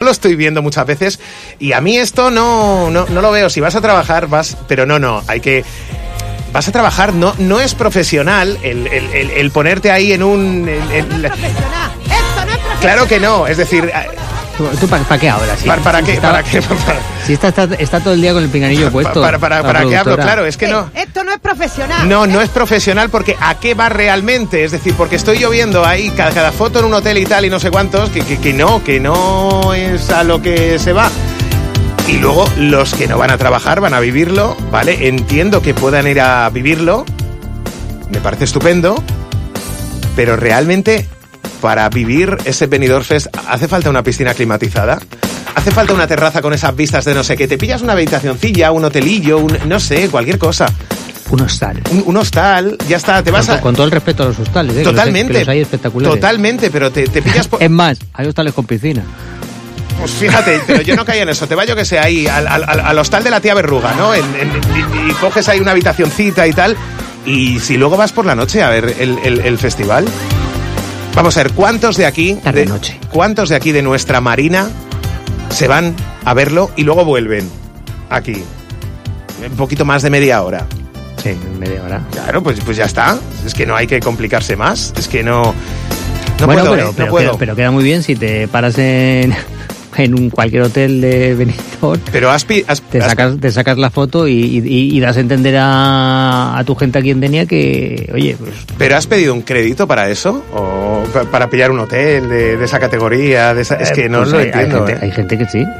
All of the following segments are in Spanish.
lo estoy viendo muchas veces y a mí esto no lo veo. Si vas a trabajar, vas, pero no, hay que... Vas a trabajar, no es profesional el ponerte ahí en un... No es profesional. Esto no es profesional. Claro que no, es decir... ¿Tú para qué hablas? Sí? ¿Para qué? Si está todo el día con el pinganillo puesto. ¿Para qué hablo? Claro, es que no. Esto no es profesional. No es profesional porque ¿a qué va realmente? Es decir, porque estoy yo viendo ahí cada foto en un hotel y tal y no sé cuántos, que no es a lo que se va. Y luego los que no van a trabajar van a vivirlo, ¿vale? Entiendo que puedan ir a vivirlo, me parece estupendo, pero realmente... Para vivir ese Benidorm Fest, ¿hace falta una piscina climatizada? ¿Hace falta una terraza con esas vistas de no sé qué? ¿Te pillas una habitacioncilla, un hotelillo, no sé, cualquier cosa? Un hostal. Un hostal, ya está, te vas con todo el respeto a los hostales, Totalmente. Que los hay espectaculares. Totalmente, pero te pillas... Es más, hay hostales con piscina. Pues fíjate, pero yo no caía en eso. Te va yo que sé ahí al hostal de la tía Berruga, ¿no? Y coges ahí una habitacioncita y tal. Y si luego vas por la noche a ver el festival... Vamos a ver, ¿cuántos de aquí de nuestra Marina se van a verlo y luego vuelven aquí? Un poquito más de media hora. Sí, media hora. Claro, pues ya está. Es que no hay que complicarse más. Es que no bueno, puedo, no puedo. Pero queda muy bien si te paras en cualquier hotel de Benidorm. Pero te sacas la foto y das a entender a tu gente aquí en Denia que, oye, pues... ¿Pero has pedido un crédito para eso? ¿O para pillar un hotel de esa categoría? Es que no pues lo entiendo. Hay gente que sí.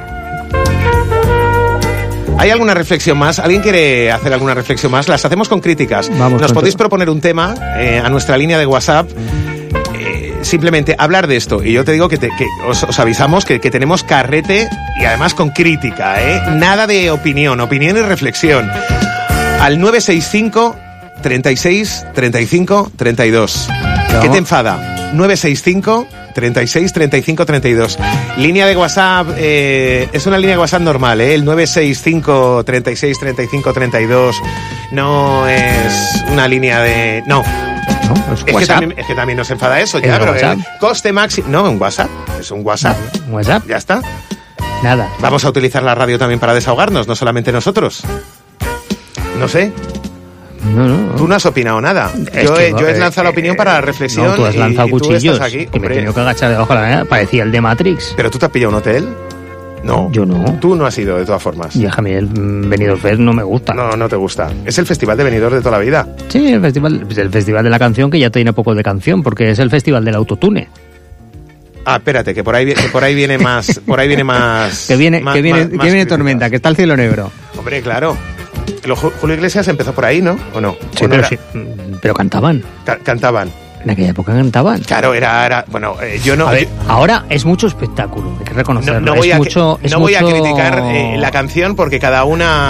¿Hay alguna reflexión más? ¿Alguien quiere hacer alguna reflexión más? Las hacemos con críticas. Nos podéis proponer un tema a nuestra línea de WhatsApp. Simplemente hablar de esto. Y yo te digo que os avisamos que tenemos carrete y además con crítica, ¿eh? Nada de opinión y reflexión. Al 965 36 35 32. ¿Qué te enfada? 965 36 35 32. Línea de WhatsApp, es una línea de WhatsApp normal, ¿eh? El 965 36 35 32 no es una línea de... No, es que también nos enfada eso, ya, pero el coste máximo... No, un WhatsApp, es un WhatsApp. ¿Un WhatsApp? Ya está. Nada. Vamos a utilizar la radio también para desahogarnos, no solamente nosotros. No sé. No. Tú no has opinado nada. Yo he lanzado la opinión para la reflexión. No, tú has lanzado cuchillos. Aquí, que me he tenido que agachar debajo de la mesa. Parecía el de Matrix. ¿Pero tú te has pillado un hotel? No. Yo no. Tú no has ido, de todas formas. Y a mí el Benidorm Fest no me gusta. No te gusta. Es el festival de Benidorm de toda la vida. Sí, el festival de la canción, que ya tiene poco de canción, porque es el festival del autotune. Ah, espérate, que por ahí viene más... Por ahí viene más... que viene tormenta, que está el cielo negro. Hombre, claro. Julio Iglesias empezó por ahí, ¿no? ¿O no? Sí, pero cantaban. Cantaban. En aquella época cantaban. Claro, era bueno, yo no... A ver, ahora es mucho espectáculo, hay que reconocerlo. No voy a criticar la canción porque cada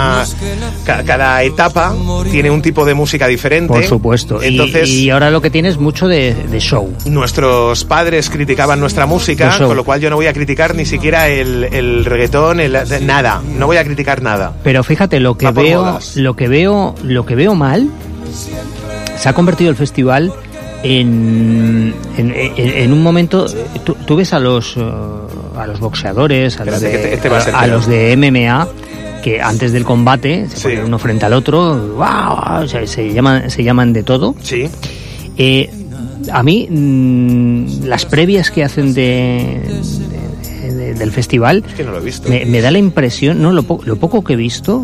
etapa tiene un tipo de música diferente. Por supuesto. Entonces, y ahora lo que tiene es mucho de show. Nuestros padres criticaban nuestra música, con lo cual yo no voy a criticar ni siquiera el reggaetón, nada. No voy a criticar nada. Pero fíjate, lo que veo mal, se ha convertido el festival en un momento. Tú ves a los boxeadores, a los de MMA, que antes del combate se ponen uno frente al otro, ¡wow! O sea, se llaman de todo. Sí. A mí las previas que hacen del festival, es que no lo he visto. Me da la impresión, lo poco que he visto,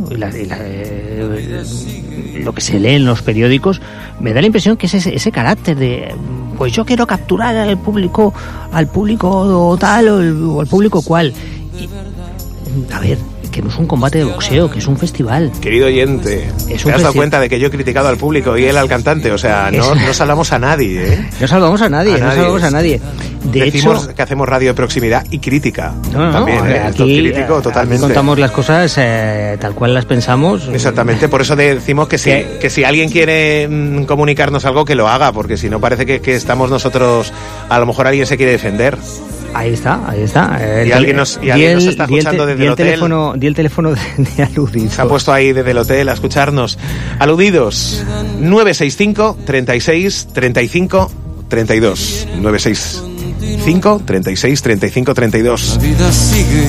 lo que se lee en los periódicos, me da la impresión que es ese carácter de, pues yo quiero capturar al público tal o al público cual. Y, a ver, que no es un combate de boxeo, que es un festival. Querido oyente, ¿te has dado cuenta de que yo he criticado al público y él al cantante? O sea, no salvamos a nadie, ¿eh? No salvamos a nadie. Decimos que hacemos radio de proximidad y crítica. También, aquí contamos las cosas tal cual las pensamos. Exactamente, por eso decimos que si alguien quiere comunicarnos algo, que lo haga, porque si no parece que estamos nosotros, a lo mejor alguien se quiere defender. Ahí está. Y alguien nos está escuchando desde el hotel. Di el teléfono de Aludidos. Se ha puesto ahí desde el hotel a escucharnos. Aludidos, 965 36 35 32. 965 36 35 32.